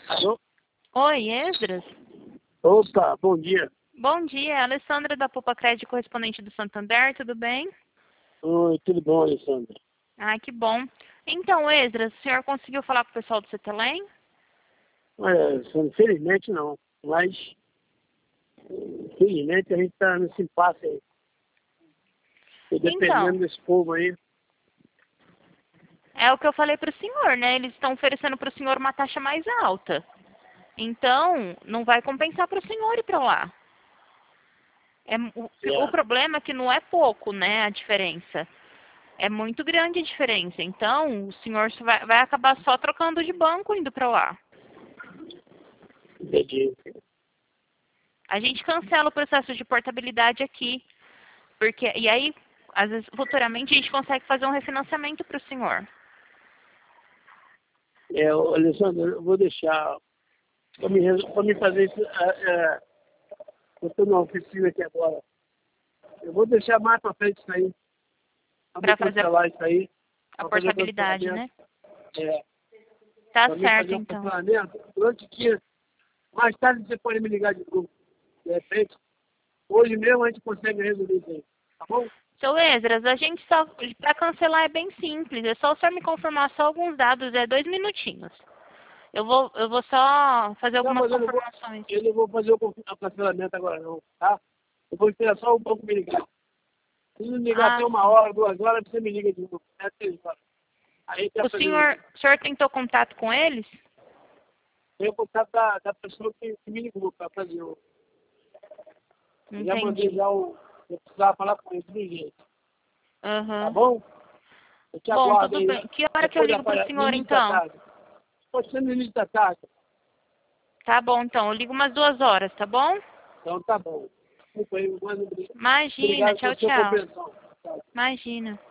Alô? Oi, Esdras? Opa, bom dia. Bom dia, Alessandra da Poupa Crédito, correspondente do Santander, tudo bem? Oi, tudo bom, Alessandra? Ah, que bom. Então, Esdras, o senhor conseguiu falar com o pessoal do CETELEM? Olha, Alessandra, infelizmente não, mas infelizmente a gente está nesse impasse aí. E Então, dependendo desse povo aí, é o que eu falei para o senhor, né? Eles estão oferecendo para o senhor uma taxa mais alta. Então, não vai compensar para o senhor ir para lá. O é, problema é que não é pouco, né, a diferença. É muito grande a diferença. Então, o senhor vai acabar só trocando de banco indo para lá. entendi. A gente cancela o processo de portabilidade aqui. E aí, às vezes, futuramente, a gente consegue fazer um refinanciamento para o senhor. Alessandra, eu vou deixar para me fazer isso. Eu estou na oficina aqui agora. Eu vou deixar mais para frente isso aí, para me Para fazer cancelar isso aí, a para fazer o portabilidade, né? cancelamento. É, Tá para me certo, fazer o então. cancelamento. Durante o dia, mais tarde você pode me ligar de novo. De repente, hoje mesmo a gente consegue resolver isso aí. Tá bom? Seu Esdras, a gente só, para cancelar é bem simples, é só o senhor me confirmar só alguns dados, é 2 minutinhos. Eu vou só fazer Não, algumas mas confirmações. eu não vou fazer o cancelamento agora não, tá? Eu vou esperar só um pouco me ligar. Se não ligar Ah, até uma sim. hora, 2 horas, você me liga de novo. É 3 horas. Aí a gente vai O fazer isso. senhor tentou contato com eles? Tem o contato da pessoa que me ligou para fazer o... Eu já mandei Entendi. já o... Eu precisava falar com ele do jeito. Tá Aham. bom? Eu te Bom, aguardo tudo aí bem. Que hora que eu depois ligo pro no senhor, início da então? tarde. Pode ser no início da tarde. Tá bom, então. Eu ligo umas 2 horas, tá bom? Então tá bom. Desculpa aí, mas Imagina. obrigado Tchau, pela sua tchau. compreensão. Tá. Imagina.